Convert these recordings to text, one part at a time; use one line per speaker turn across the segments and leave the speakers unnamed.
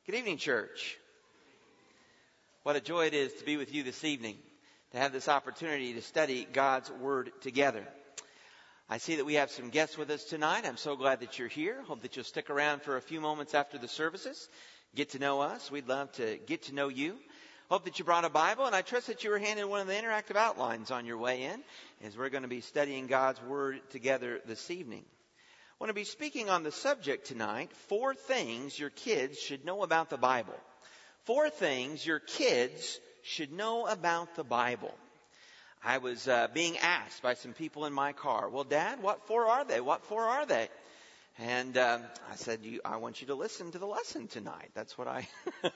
Good evening, church. What a joy it is to be with you this evening, to have this opportunity to study God's Word together. I see that we have some guests with us tonight. I'm so glad that you're here. Hope that you'll stick around for a few moments after the services. Get to know us. We'd love to get to know you. Hope that you brought a Bible, and I trust that you were handed one of the interactive outlines on your way in, as we're going to be studying God's Word together this evening. I want to be speaking on the subject tonight, 4 things your kids should know about the Bible. 4 things your kids should know about the Bible. I was being asked by some people in my car, well, Dad, what 4 are they? What 4 are they? And I said, I want you to listen to the lesson tonight. That's what I...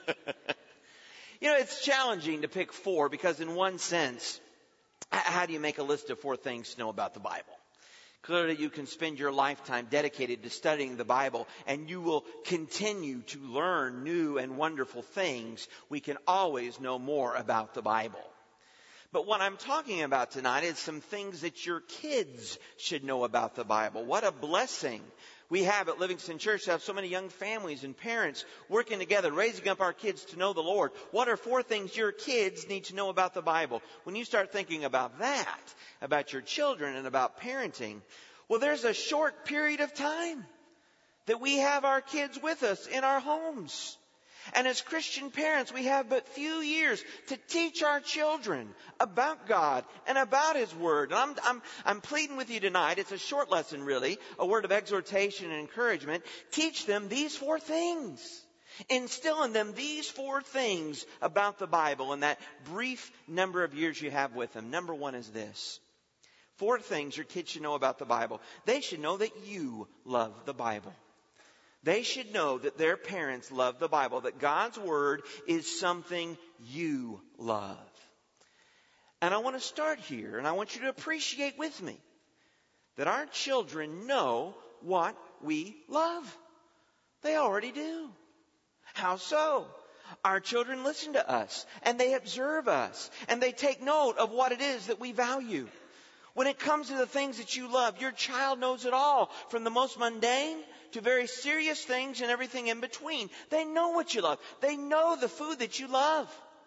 It's challenging to pick 4 because in one sense, how do you make a list of 4 things to know about the Bible? Clearly, you can spend your lifetime dedicated to studying the Bible, and you will continue to learn new and wonderful things. We can always know more about the Bible. But what I'm talking about tonight is some things that your kids should know about the Bible. What a blessing we have at Livingston Church to have so many young families and parents working together, raising up our kids to know the Lord. What are 4 things your kids need to know about the Bible? When you start thinking about that, about your children and about parenting, well, there's a short period of time that we have our kids with us in our homes. And as Christian parents, we have but few years to teach our children about God and about His Word. And I'm pleading with you tonight. It's a short lesson, really, a word of exhortation and encouragement. Teach them these 4 things. Instill in them these 4 things about the Bible in that brief number of years you have with them. Number 1 is this. 4 things your kids should know about the Bible. They should know that you love the Bible. They should know that their parents love the Bible, that God's Word is something you love. And I want to start here, and I want you to appreciate with me that our children know what we love. They already do. How so? Our children listen to us, and they observe us, and they take note of what it is that we value. When it comes to the things that you love, your child knows it all, from the most mundane to very serious things and everything in between. They know what you love. They know the food that you love.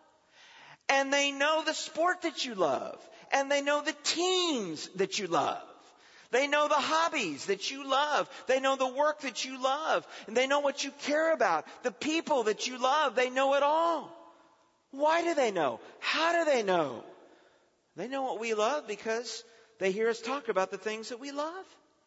And they know the sport that you love. And they know the teams that you love. They know the hobbies that you love. They know the work that you love. And they know what you care about. The people that you love, they know it all. Why do they know? How do they know? They know what we love because they hear us talk about the things that we love.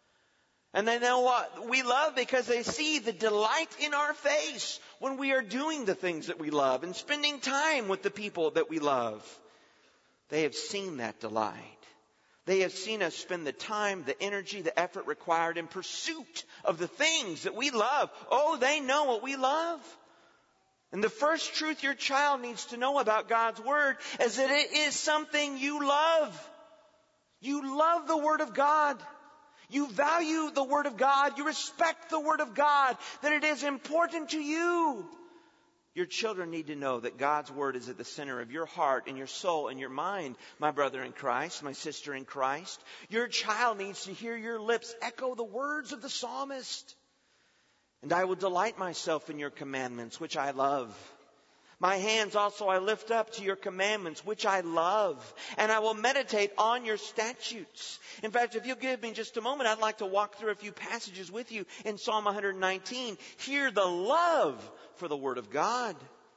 And they know what we love because they see the delight in our face when we are doing the things that we love and spending time with the people that we love. They have seen that delight. They have seen us spend the time, the energy, the effort required in pursuit of the things that we love. Oh, they know what we love. And the first truth your child needs to know about God's Word is that it is something you love. You love the Word of God. You value the Word of God. You respect the Word of God. That it is important to you. Your children need to know that God's Word is at the center of your heart and your soul and your mind, my brother in Christ, my sister in Christ. Your child needs to hear your lips echo the words of the psalmist. And I will delight myself in your commandments, which I love. My hands also I lift up to your commandments, which I love. And I will meditate on your statutes. In fact, if you'll give me just a moment, I'd like to walk through a few passages with you in Psalm 119. Hear the love for the Word of God.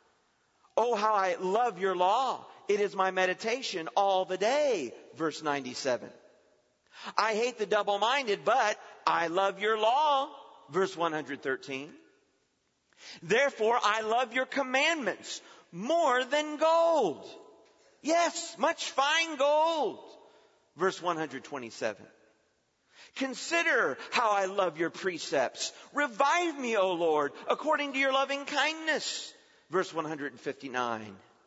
Oh, how I love your law. It is my meditation all the day. Verse 97. I hate the double-minded, but I love your law. Verse 113. Therefore, I love your commandments more than gold. Yes, much fine gold. Verse 127. Consider how I love your precepts. Revive me, O Lord, according to your loving kindness. Verse 159.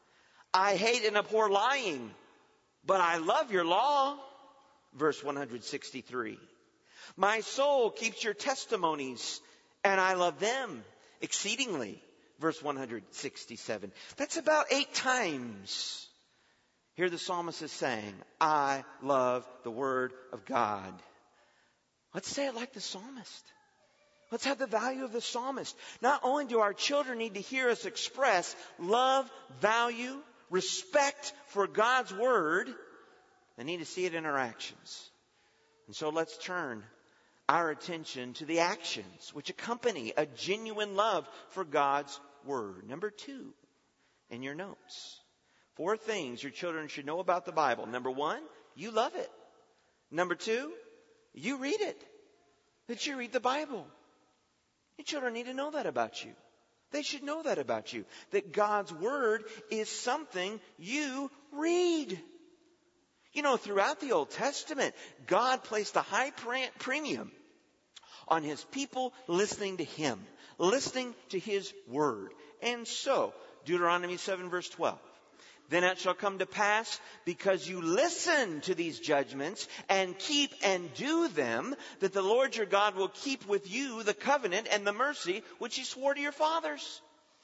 I hate and abhor lying, but I love your law. Verse 163. My soul keeps your testimonies, and I love them exceedingly. Verse 167. That's about 8 times. Here the psalmist is saying, I love the Word of God. Let's say it like the psalmist. Let's have the value of the psalmist. Not only do our children need to hear us express love, value, respect for God's word, they need to see it in our actions. And so let's turn our attention to the actions which accompany a genuine love for God's word. Number 2 in your notes. 4 things your children should know about the Bible. Number 1, you love it. Number 2, you read it. That you read the Bible. Your children need to know that about you. They should know that about you. That God's word is something you read. You know, throughout the Old Testament, God placed a high premium on His people listening to Him, listening to His word. And so, Deuteronomy 7 verse 12. Then it shall come to pass, because you listen to these judgments and keep and do them, that the Lord your God will keep with you the covenant and the mercy which He swore to your fathers.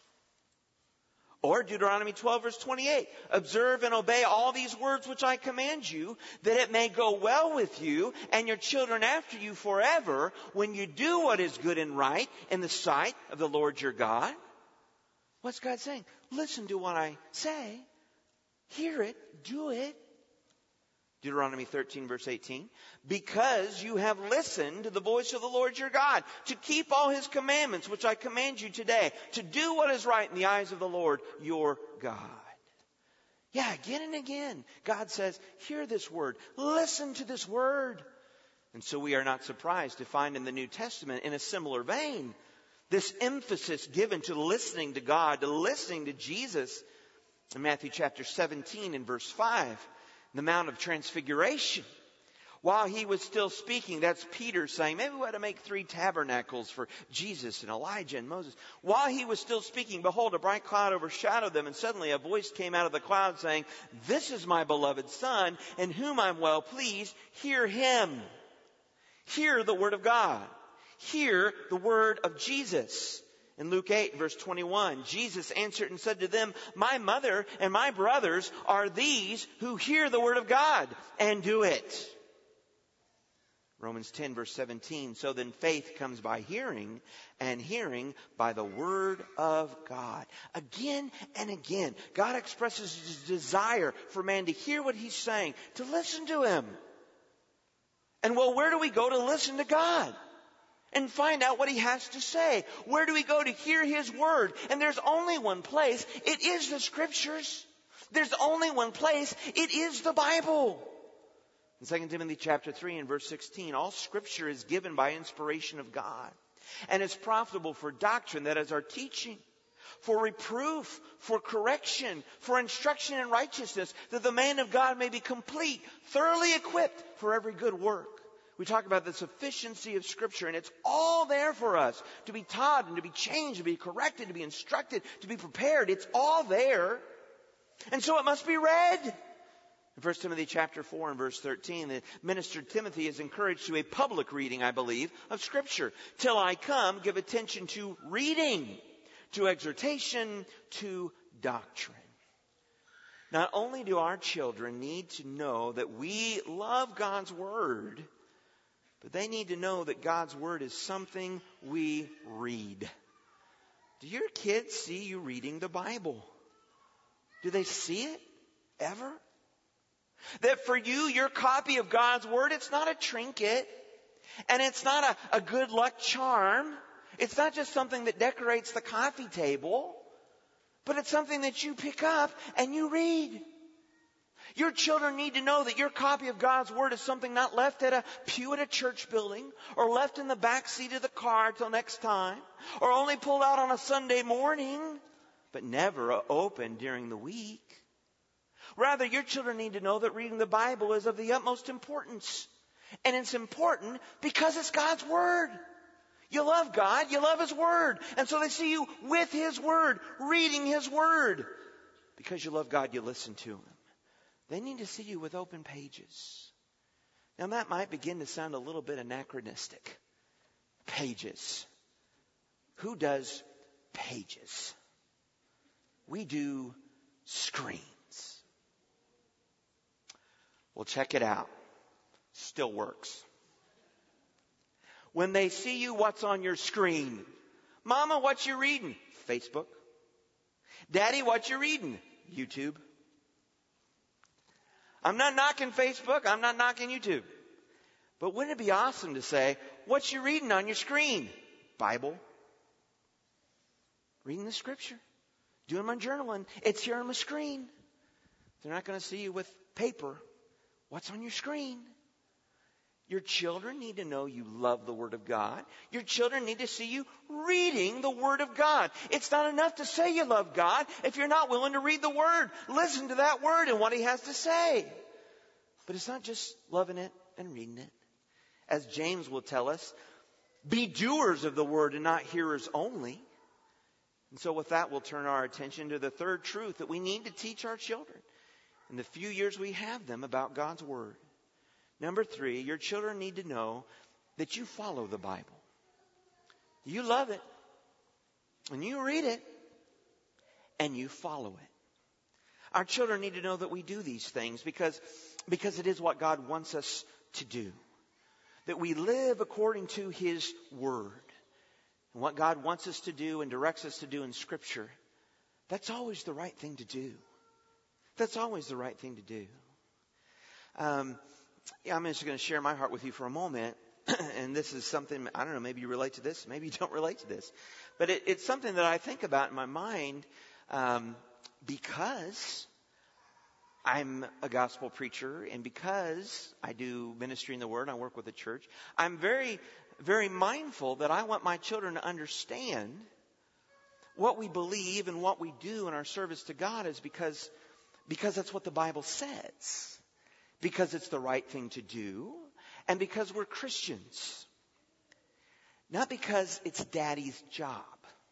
Or Deuteronomy 12 verse 28. Observe and obey all these words which I command you, that it may go well with you and your children after you forever, when you do what is good and right in the sight of the Lord your God. What's God saying? Listen to what I say. Hear it. Do it. Deuteronomy 13 verse 18. Because you have listened to the voice of the Lord your God, to keep all His commandments which I command you today, to do what is right in the eyes of the Lord your God. Yeah, again and again, God says, hear this word. Listen to this word. And so we are not surprised to find in the New Testament, in a similar vein, this emphasis given to listening to God, to listening to Jesus. In Matthew chapter 17 and verse 5, the Mount of Transfiguration. While He was still speaking, that's Peter saying, maybe we ought to make 3 tabernacles for Jesus and Elijah and Moses. While He was still speaking, behold, a bright cloud overshadowed them, and suddenly a voice came out of the cloud saying, this is my beloved Son, in whom I'm well pleased. Hear Him. Hear the word of God. Hear the word of Jesus. In Luke 8, verse 21, Jesus answered and said to them, my mother and my brothers are these who hear the word of God and do it. Romans 10, verse 17, so then faith comes by hearing, and hearing by the word of God. Again and again, God expresses His desire for man to hear what He's saying, to listen to Him. And well, where do we go to listen to God? And find out what He has to say. Where do we go to hear His word? And there's only one place. It is the Scriptures. There's only one place. It is the Bible. In 2 Timothy chapter 3 and verse 16, all Scripture is given by inspiration of God, and is profitable for doctrine, that is our teaching, for reproof, for correction, for instruction in righteousness, that the man of God may be complete, thoroughly equipped for every good work. We talk about the sufficiency of Scripture, and it's all there for us to be taught and to be changed, to be corrected, to be instructed, to be prepared. It's all there. And so it must be read. In 1 Timothy chapter 4 and verse 13, the minister Timothy is encouraged to a public reading, I believe, of Scripture. Till I come, give attention to reading, to exhortation, to doctrine. Not only do our children need to know that we love God's word, but they need to know that God's word is something we read. Do your kids see you reading the Bible? Do they see it ever? That for you, your copy of God's word, it's not a trinket. And it's not a good luck charm. It's not just something that decorates the coffee table. But it's something that you pick up and you read. Your children need to know that your copy of God's word is something not left at a pew at a church building, or left in the back seat of the car till next time, or only pulled out on a Sunday morning, but never opened during the week. Rather, your children need to know that reading the Bible is of the utmost importance. And it's important because it's God's word. You love God, you love His word. And so they see you with His word, reading His word. Because you love God, you listen to Him. They need to see you with open pages. Now that might begin to sound a little bit anachronistic. Pages. Who does pages? We do screens. Well, check it out. Still works. When they see you, what's on your screen? Mama, what you reading? Facebook. Daddy, what you reading? YouTube. I'm not knocking Facebook. I'm not knocking YouTube. But wouldn't it be awesome to say, what you reading on your screen? Bible. Reading the scripture. Doing my journaling. It's here on my screen. They're not going to see you with paper. What's on your screen? Your children need to know you love the Word of God. Your children need to see you reading the Word of God. It's not enough to say you love God if you're not willing to read the Word. Listen to that Word and what He has to say. But it's not just loving it and reading it. As James will tell us, be doers of the Word and not hearers only. And so with that, we'll turn our attention to the third truth that we need to teach our children in the few years we have them about God's Word. Number 3, your children need to know that you follow the Bible. You love it, and you read it, and you follow it. Our children need to know that we do these things because it is what God wants us to do. That we live according to His Word. And what God wants us to do and directs us to do in Scripture, that's always the right thing to do. That's always the right thing to do. I'm just going to share my heart with you for a moment. And this is something, I don't know, maybe you relate to this, maybe you don't relate to this. But it's something that I think about in my mind because I'm a gospel preacher and because I do ministry in the Word, I work with the church. I'm very, very mindful that I want my children to understand what we believe and what we do in our service to God is because that's what the Bible says. Because it's the right thing to do, and because we're Christians. Not because it's Daddy's job.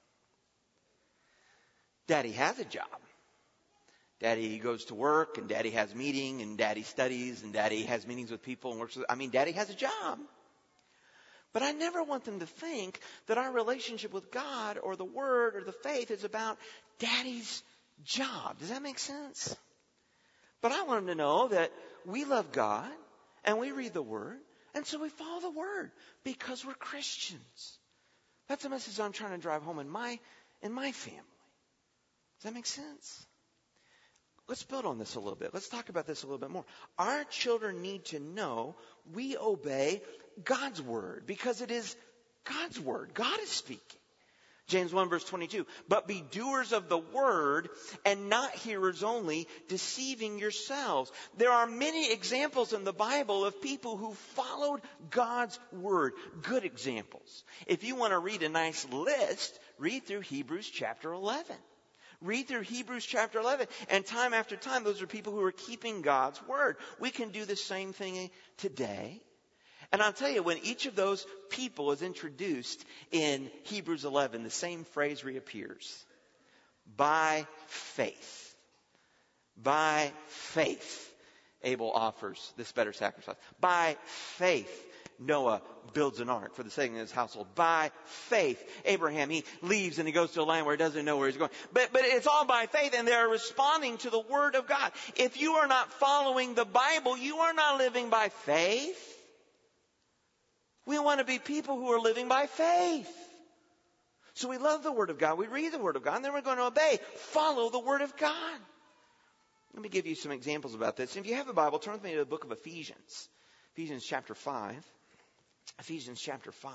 Daddy has a job. Daddy goes to work, and Daddy has meeting, and Daddy studies, and Daddy has meetings with people and works with, Daddy has a job. But I never want them to think that our relationship with God or the Word or the faith is about Daddy's job. Does that make sense? But I want them to know that we love God and we read the Word, and so we follow the Word because we're Christians. That's the message I'm trying to drive home in my family. Does that make sense? Let's build on this a little bit. Let's talk about this a little bit more. Our children need to know we obey God's Word because it is God's Word. God is speaking. James 1 verse 22, but be doers of the Word and not hearers only, deceiving yourselves. There are many examples in the Bible of people who followed God's Word. Good examples. If you want to read a nice list, read through Hebrews chapter 11. Read through Hebrews chapter 11. And time after time, those are people who are keeping God's Word. We can do the same thing today. And I'll tell you, when each of those people is introduced in Hebrews 11, the same phrase reappears. By faith. By faith, Abel offers this better sacrifice. By faith, Noah builds an ark for the saving of his household. By faith, Abraham, he leaves and he goes to a land where he doesn't know where he's going. But it's all by faith, and they're responding to the Word of God. If you are not following the Bible, you are not living by faith. We want to be people who are living by faith. So we love the Word of God. We read the Word of God, and then we're going to obey. Follow the Word of God. Let me give you some examples about this. If you have a Bible, turn with me to the book of Ephesians. Ephesians chapter 5. Ephesians chapter 5.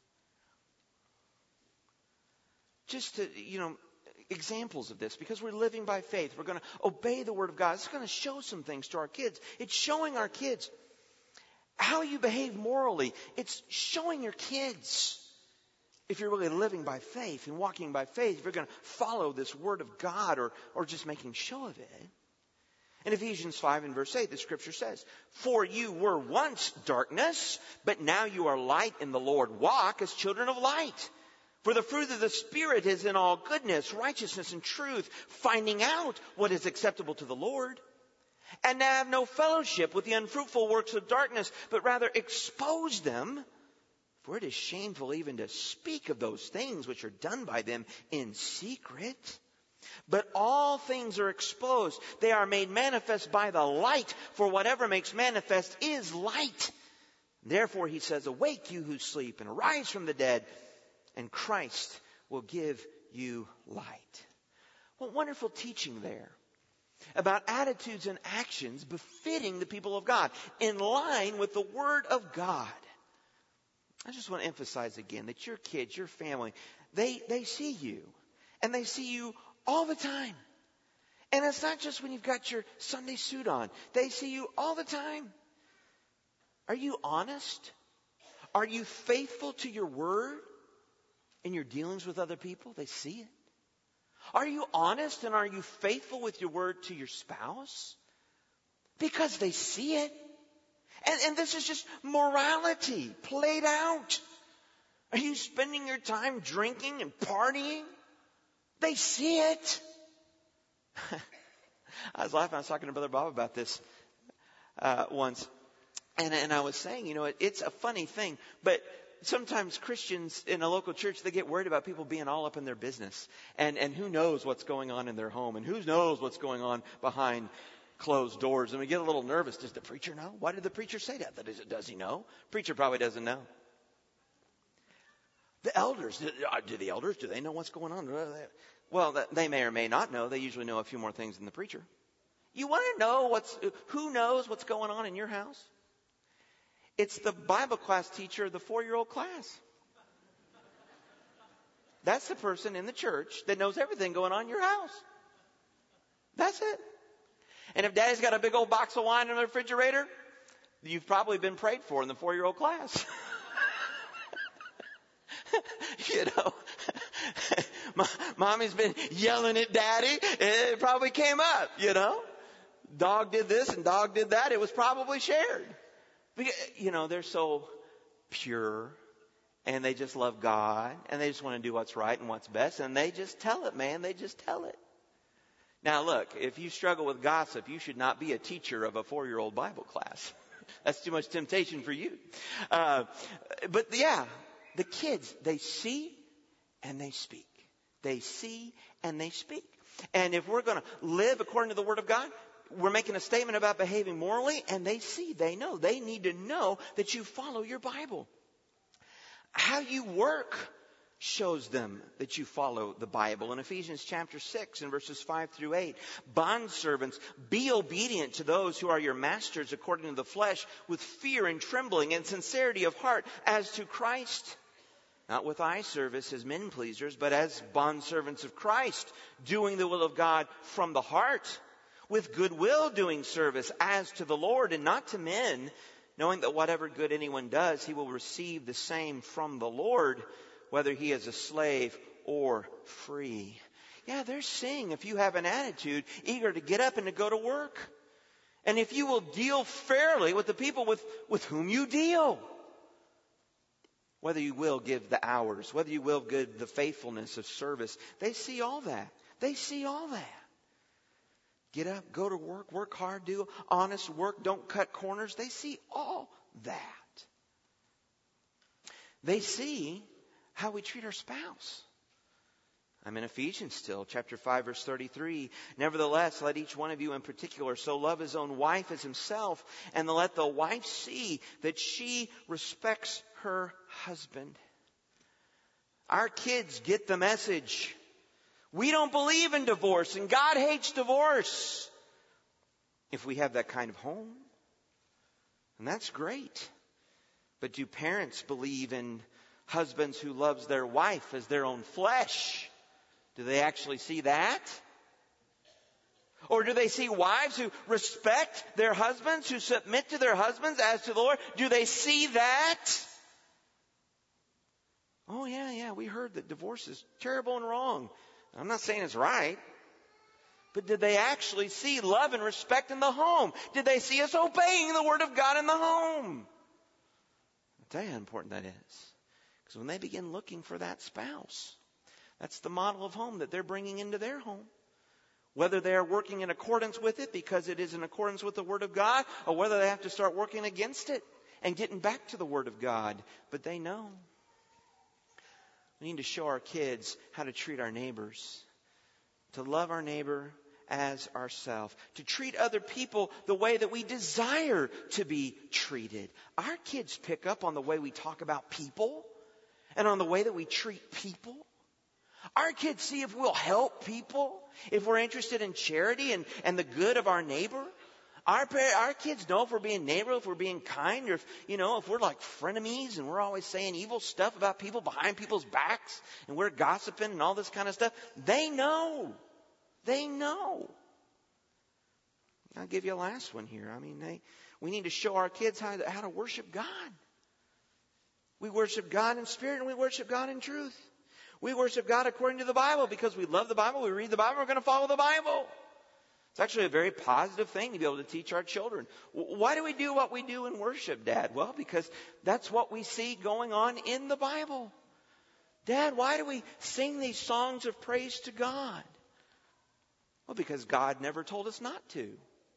Just to, examples of this, because we're living by faith. We're going to obey the Word of God. It's going to show some things to our kids. It's showing our kids how you behave morally. It's showing your kids, if you're really living by faith and walking by faith, if you're going to follow this Word of God or just making show of it. In Ephesians 5 and verse 8, the Scripture says, for you were once darkness, but now you are light in the Lord. Walk as children of light. For the fruit of the Spirit is in all goodness, righteousness, and truth, finding out what is acceptable to the Lord. And now have no fellowship with the unfruitful works of darkness, but rather expose them. For it is shameful even to speak of those things which are done by them in secret. But all things are exposed. They are made manifest by the light. For whatever makes manifest is light. Therefore, he says, awake you who sleep and arise from the dead, and Christ will give you light. What wonderful teaching there about attitudes and actions befitting the people of God, in line with the Word of God. I just want to emphasize again that your kids, your family, they see you, and they see you all the time. And it's not just when you've got your Sunday suit on. They see you all the time. Are you honest? Are you faithful to your word in your dealings with other people? They see it. Are you honest and are you faithful with your word to your spouse? Because they see it. And this is just morality played out. Are you spending your time drinking and partying? They see it. I was laughing. I was talking to Brother Bob about this once. And I was saying, it's a funny thing, but sometimes Christians in a local church, they get worried about people being all up in their business. And who knows what's going on in their home, and who knows what's going on behind closed doors. And we get a little nervous. Does the preacher know? Why did the preacher say that? Does he know? Preacher probably doesn't know. The elders, do they know what's going on? Well, they may or may not know. They usually know a few more things than the preacher. You want to know who knows what's going on in your house? It's the Bible class teacher of the 4-year-old class. That's the person in the church that knows everything going on in your house. That's it. And if Daddy's got a big old box of wine in the refrigerator, you've probably been prayed for in the 4-year-old class. Mommy's been yelling at Daddy. It probably came up, Dog did this and dog did that. It was probably shared. They're so pure and they just love God and they just want to do what's right and what's best. And they just tell it, man. They just tell it. Now, look, if you struggle with gossip, you should not be a teacher of a 4-year-old Bible class. That's too much temptation for you. But the kids, they see and they speak. They see and they speak. And if we're going to live according to the Word of God, we're making a statement about behaving morally, and they see, they know. They need to know that you follow your Bible. How you work shows them that you follow the Bible. In Ephesians chapter 6 and verses 5 through 8, bondservants, be obedient to those who are your masters according to the flesh, with fear and trembling and sincerity of heart, as to Christ. Not with eye service as men pleasers, but as bondservants of Christ, doing the will of God from the heart, with goodwill doing service as to the Lord and not to men, knowing that whatever good anyone does, he will receive the same from the Lord, whether he is a slave or free. Yeah, they're seeing if you have an attitude eager to get up and to go to work. And if you will deal fairly with the people with whom you deal. Whether you will give the hours, whether you will give the faithfulness of service. They see all that. They see all that. Get up, go to work, work hard, do honest work, don't cut corners. They see all that. They see how we treat our spouse. I'm in Ephesians still, chapter 5, verse 33. Nevertheless, let each one of you in particular so love his own wife as himself, and let the wife see that she respects her husband. Our kids get the message. We don't believe in divorce, and God hates divorce. If we have that kind of home, and that's great. But do parents believe in husbands who loves their wife as their own flesh? Do they actually see that? Or do they see wives who respect their husbands, who submit to their husbands as to the Lord? Do they see that? Oh, yeah, we heard that divorce is terrible and wrong. I'm not saying it's right. But did they actually see love and respect in the home? Did they see us obeying the Word of God in the home? I'll tell you how important that is. Because when they begin looking for that spouse, that's the model of home that they're bringing into their home. Whether they are working in accordance with it because it is in accordance with the Word of God, or whether they have to start working against it and getting back to the Word of God. But they know. We need to show our kids how to treat our neighbors, to love our neighbor as ourselves, to treat other people the way that we desire to be treated. Our kids pick up on the way we talk about people and on the way that we treat people. Our kids see if we'll help people, if we're interested in charity and the good of our neighbor. Our kids know if we're being neighborly, if we're being kind, or if we're like frenemies and we're always saying evil stuff about people behind people's backs and we're gossiping and all this kind of stuff. They know. They know. I'll give you a last one here. We need to show our kids how to worship God. We worship God in spirit and we worship God in truth. We worship God according to the Bible because we love the Bible, we read the Bible, we're going to follow the Bible. It's actually a very positive thing to be able to teach our children. Why do we do what we do in worship, Dad? Well, because that's what we see going on in the Bible. Dad, why do we sing these songs of praise to God? Well, because God never told us not to.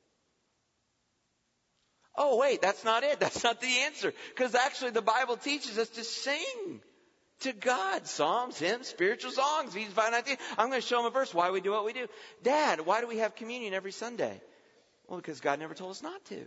Oh, wait, that's not it. That's not the answer. Because actually the Bible teaches us to sing to God. Psalms, hymns, spiritual songs. Ephesians 5:19. I'm going to show them a verse why we do what we do. Dad, why do we have communion every Sunday? Well, because God never told us not to.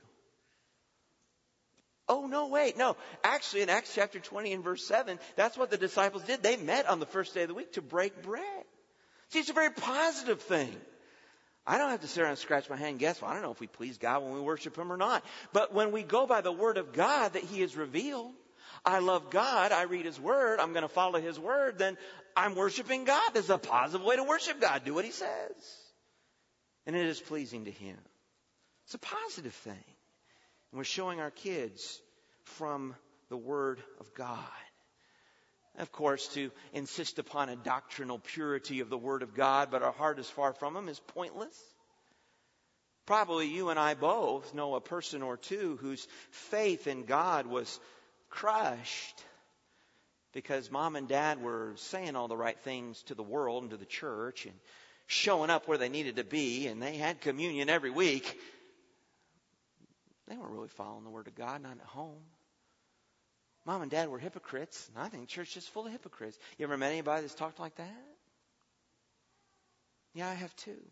Oh, no, wait, no. Actually, in Acts chapter 20 and verse 7, that's what the disciples did. They met on the first day of the week to break bread. See, it's a very positive thing. I don't have to sit around and scratch my head and guess, well, I don't know if we please God when we worship Him or not. But when we go by the Word of God that He has revealed, I love God, I read His Word, I'm going to follow His Word, then I'm worshiping God. There's a positive way to worship God. Do what He says. And it is pleasing to Him. It's a positive thing. And we're showing our kids from the Word of God. Of course, to insist upon a doctrinal purity of the Word of God, but our heart is far from Him, is pointless. Probably you and I both know a person or two whose faith in God was crushed because mom and dad were saying all the right things to the world and to the church and showing up where they needed to be, and they had communion every week. They weren't really following the Word of God, not at home. Mom and Dad were hypocrites, and I think the church is just full of hypocrites. You ever met anybody that's talked like that? Yeah, I have too.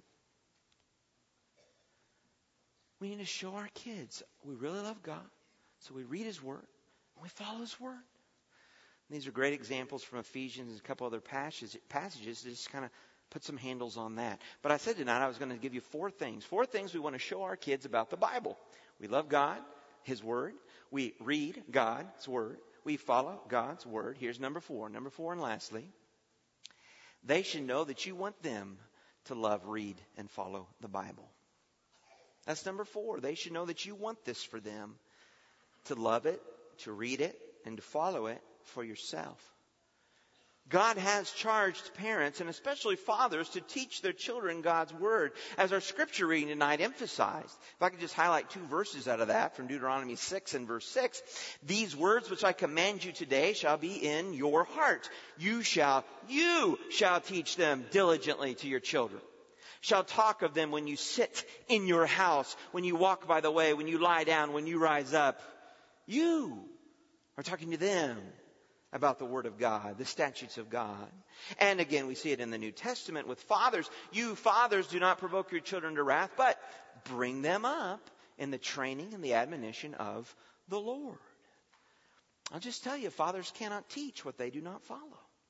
We need to show our kids we really love God, so we read His Word, and we follow His Word. And these are great examples from Ephesians and a couple other passages to just kind of put some handles on that. But I said tonight I was going to give you 4 things. 4 things we want to show our kids about the Bible. We love God, His Word. We read God's Word. We follow God's Word. Here's number 4. Number 4, and lastly, they should know that you want them to love, read, and follow the Bible. That's number 4. They should know that you want this for them, to love it, to read it, and to follow it for yourself. God has charged parents, and especially fathers, to teach their children God's Word, as our scripture reading tonight emphasized. If I could just highlight 2 verses out of that from Deuteronomy 6 and verse 6. These words which I command you today shall be in your heart. You shall teach them diligently to your children. Shall talk of them when you sit in your house, when you walk by the way, when you lie down, when you rise up. You are talking to them about the Word of God, the statutes of God. And again, we see it in the New Testament with fathers. You fathers, do not provoke your children to wrath, but bring them up in the training and the admonition of the Lord. I'll just tell you, fathers cannot teach what they do not follow.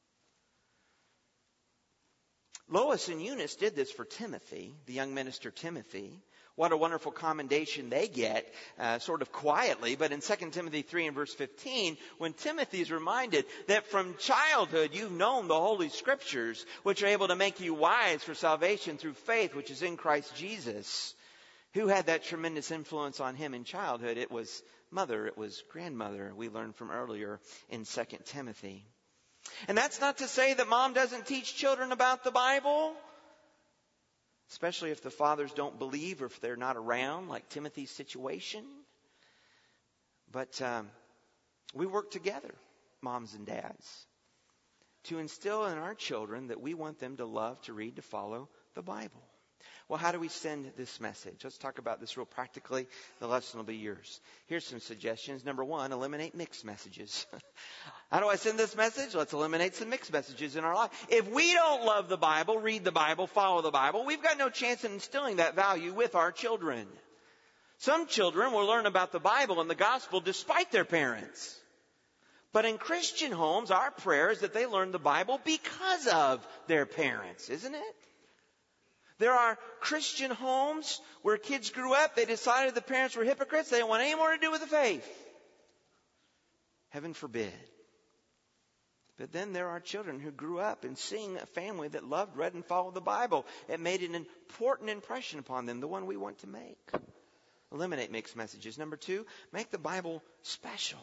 Lois and Eunice did this for Timothy, the young minister Timothy. What a wonderful commendation they get, sort of quietly. But in 2 Timothy 3 and verse 15, when Timothy is reminded that from childhood you've known the Holy Scriptures, which are able to make you wise for salvation through faith, which is in Christ Jesus. Who had that tremendous influence on him in childhood? It was mother, it was grandmother, we learned from earlier in 2 Timothy. And that's not to say that mom doesn't teach children about the Bible. Especially if the fathers don't believe or if they're not around, like Timothy's situation. But we work together, moms and dads, to instill in our children that we want them to love, to read, to follow the Bible. Well, how do we send this message? Let's talk about this real practically. The lesson will be yours. Here's some suggestions. Number one, eliminate mixed messages. How do I send this message? Let's eliminate some mixed messages in our life. If we don't love the Bible, read the Bible, follow the Bible, we've got no chance in instilling that value with our children. Some children will learn about the Bible and the gospel despite their parents. But in Christian homes, our prayer is that they learn the Bible because of their parents, isn't it? There are Christian homes where kids grew up, they decided the parents were hypocrites, they didn't want any more to do with the faith. Heaven forbid. But then there are children who grew up and seeing a family that loved, read, and followed the Bible. It made an important impression upon them, the one we want to make. Eliminate mixed messages. Number two, make the Bible special.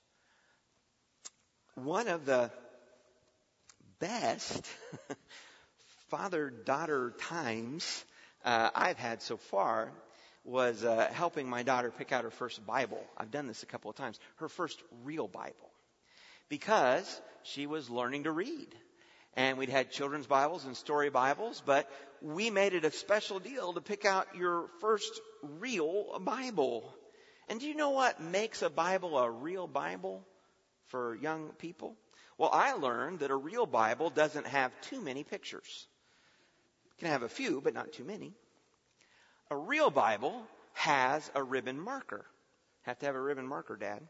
One of the best father-daughter times I've had so far was helping my daughter pick out her first Bible. I've done this a couple of times. Her first real Bible. Because she was learning to read. And we'd had children's Bibles and story Bibles, but we made it a special deal to pick out your first real Bible. And do you know what makes a Bible a real Bible for young people? Well, I learned that a real Bible doesn't have too many pictures. It can have a few, but not too many. A real Bible has a ribbon marker. Have to have a ribbon marker, Dad.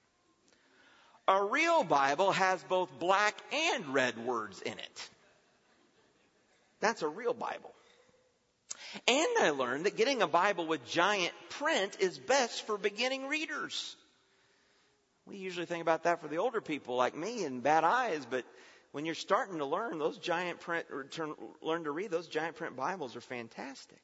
A real Bible has both black and red words in it. That's a real Bible. And I learned that getting a Bible with giant print is best for beginning readers. We usually think about that for the older people like me and bad eyes, but when you're starting to learn those giant print, or learn to read, those giant print Bibles are fantastic.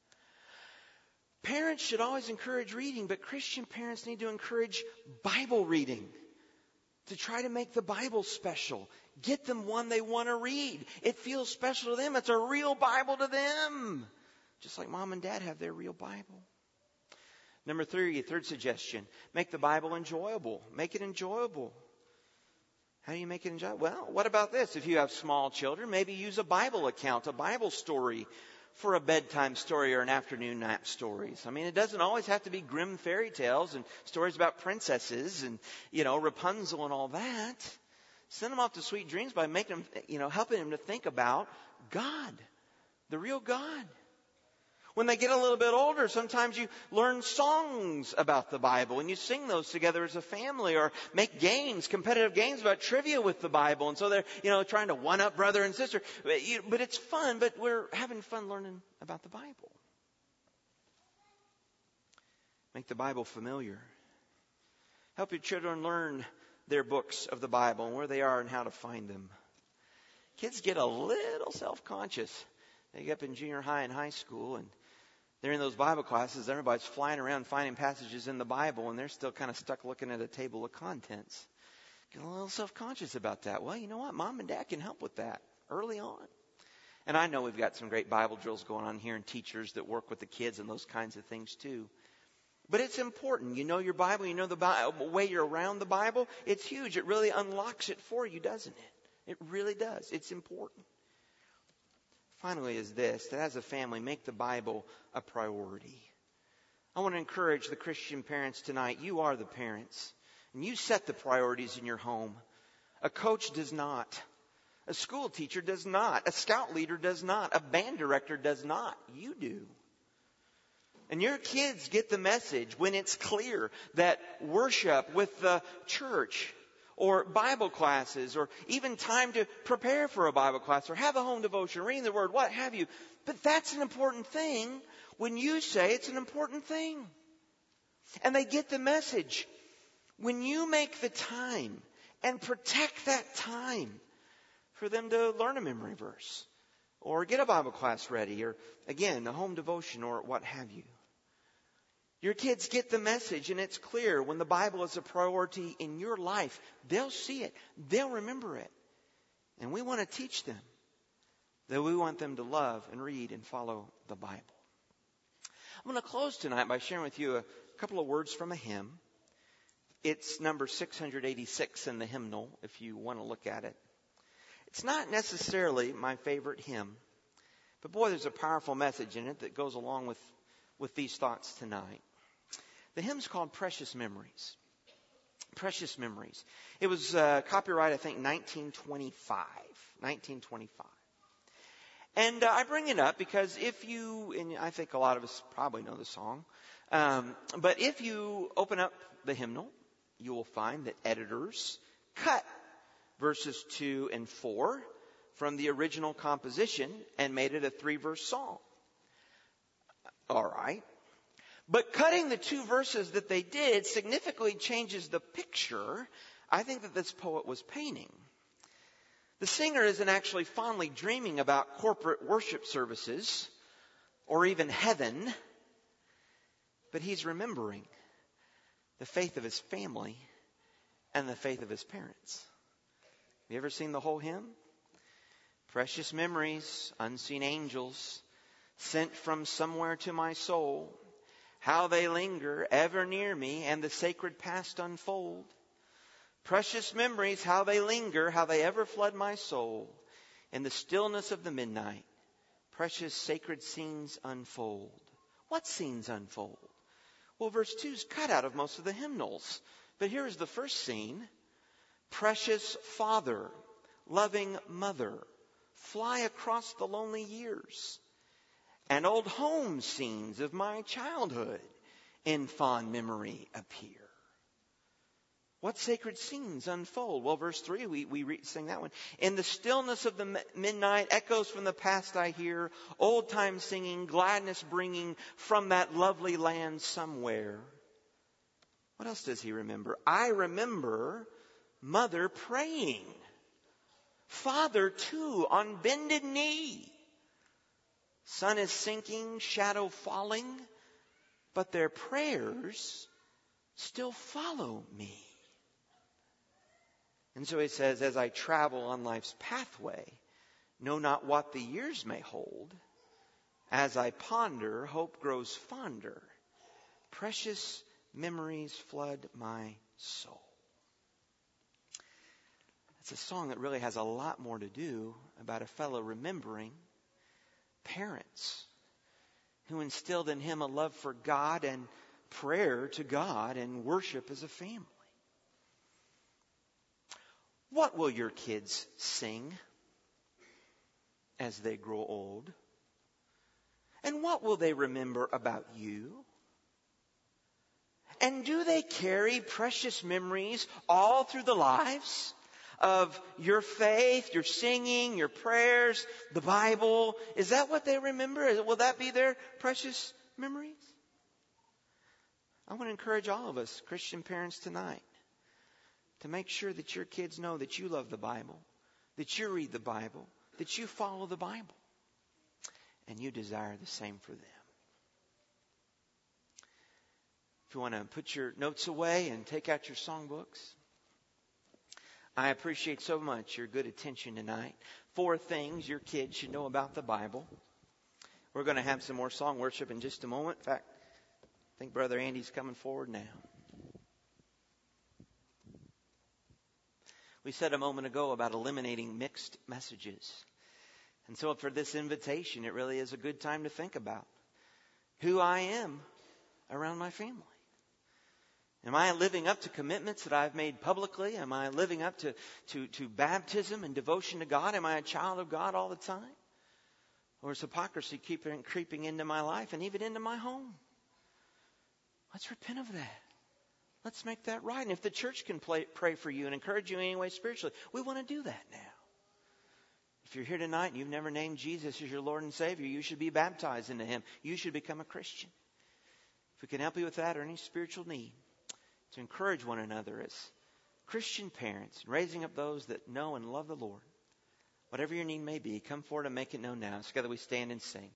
Parents should always encourage reading, but Christian parents need to encourage Bible reading. To try to make the Bible special. Get them one they want to read. It feels special to them. It's a real Bible to them. Just like mom and dad have their real Bible. Number three, third suggestion. Make the Bible enjoyable. Make it enjoyable. How do you make it enjoyable? Well, what about this? If you have small children, maybe use a Bible account, a Bible story for a bedtime story or an afternoon nap stories. I mean, it doesn't always have to be grim fairy tales and stories about princesses and, Rapunzel and all that. Send them off to sweet dreams by making them, helping them to think about God, the real God. When they get a little bit older, sometimes you learn songs about the Bible and you sing those together as a family, or make games, competitive games about trivia with the Bible. And so they're, trying to one up brother and sister. But it's fun, but we're having fun learning about the Bible. Make the Bible familiar. Help your children learn their books of the Bible and where they are and how to find them. Kids get a little self-conscious. They get up in junior high and high school and they're in those Bible classes. Everybody's flying around finding passages in the Bible, and they're still kind of stuck looking at a table of contents. Get a little self-conscious about that. Well, you know what? Mom and Dad can help with that early on. And I know we've got some great Bible drills going on here and teachers that work with the kids and those kinds of things too. But it's important. You know your Bible. You know the way you're around the Bible. It's huge. It really unlocks it for you, doesn't it? It really does. It's important. Finally is this, that as a family, make the Bible a priority. I want to encourage the Christian parents tonight. You are the parents, and you set the priorities in your home. A coach does not. A school teacher does not. A scout leader does not. A band director does not. You do. And your kids get the message when it's clear that worship with the church, or Bible classes, or even time to prepare for a Bible class, or have a home devotion, reading the Word, what have you. But that's an important thing when you say it's an important thing. And they get the message. When you make the time and protect that time for them to learn a memory verse, or get a Bible class ready, or again, a home devotion, or what have you. Your kids get the message, and it's clear when the Bible is a priority in your life. They'll see it. They'll remember it. And we want to teach them that we want them to love and read and follow the Bible. I'm going to close tonight by sharing with you a couple of words from a hymn. It's number 686 in the hymnal, if you want to look at it. It's not necessarily my favorite hymn, But boy, there's a powerful message in it that goes along with these thoughts tonight. The hymn's called Precious Memories. Precious Memories. It was copyright, I think, 1925. 1925. And I bring it up because if you, and I think a lot of us probably know the song, but if you open up the hymnal, you will find that editors cut verses 2 and 4 from the original composition and made it a 3-verse song. All right. But cutting the 2 verses that they did significantly changes the picture I think that this poet was painting. The singer isn't actually fondly dreaming about corporate worship services or even heaven, but he's remembering the faith of his family and the faith of his parents. Have you ever seen the whole hymn? Precious memories, unseen angels, sent from somewhere to my soul. How they linger ever near me and the sacred past unfold. Precious memories, how they linger, how they ever flood my soul. In the stillness of the midnight, precious sacred scenes unfold. What scenes unfold? Well, verse 2 is cut out of most of the hymnals. But here is the first scene. Precious Father, loving Mother, fly across the lonely years. And old home scenes of my childhood in fond memory appear. What sacred scenes unfold? Well, verse 3, we sing that one. In the stillness of the midnight, echoes from the past I hear, old time singing, gladness bringing from that lovely land somewhere. What else does he remember? I remember Mother praying. Father, too, on bended knee. Sun is sinking, shadow falling, but their prayers still follow me. And so he says, as I travel on life's pathway, know not what the years may hold. As I ponder, hope grows fonder. Precious memories flood my soul. It's a song that really has a lot more to do about a fellow remembering parents who instilled in him a love for God and prayer to God and worship as a family. What will your kids sing as they grow old? And what will they remember about you? And do they carry precious memories all through the lives of your faith, your singing, your prayers, the Bible? Is that what they remember? Will that be their precious memories? I want to encourage all of us, Christian parents, tonight, to make sure that your kids know that you love the Bible, that you read the Bible, that you follow the Bible, and you desire the same for them. If you want to put your notes away and take out your songbooks, I appreciate so much your good attention tonight. 4 things your kids should know about the Bible. We're going to have some more song worship in just a moment. In fact, I think Brother Andy's coming forward now. We said a moment ago about eliminating mixed messages. And so for this invitation, it really is a good time to think about who I am around my family. Am I living up to commitments that I've made publicly? Am I living up to baptism and devotion to God? Am I a child of God all the time? Or is hypocrisy creeping into my life and even into my home? Let's repent of that. Let's make that right. And if the church can pray for you and encourage you in any way spiritually, we want to do that now. If you're here tonight and you've never named Jesus as your Lord and Savior, you should be baptized into Him. You should become a Christian. If we can help you with that or any spiritual need, to encourage one another as Christian parents, raising up those that know and love the Lord. Whatever your need may be, come forward and make it known now. Together we stand and sing.